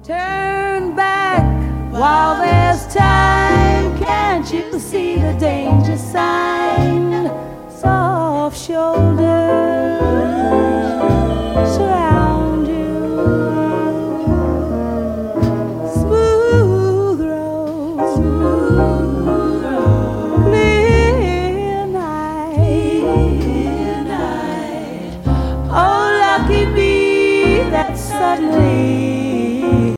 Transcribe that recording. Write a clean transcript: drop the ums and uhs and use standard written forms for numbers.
Turn back while there's time. Can't you see the danger sign? Soft shoulders surround you, smooth road, clear night. Oh, lucky me that suddenly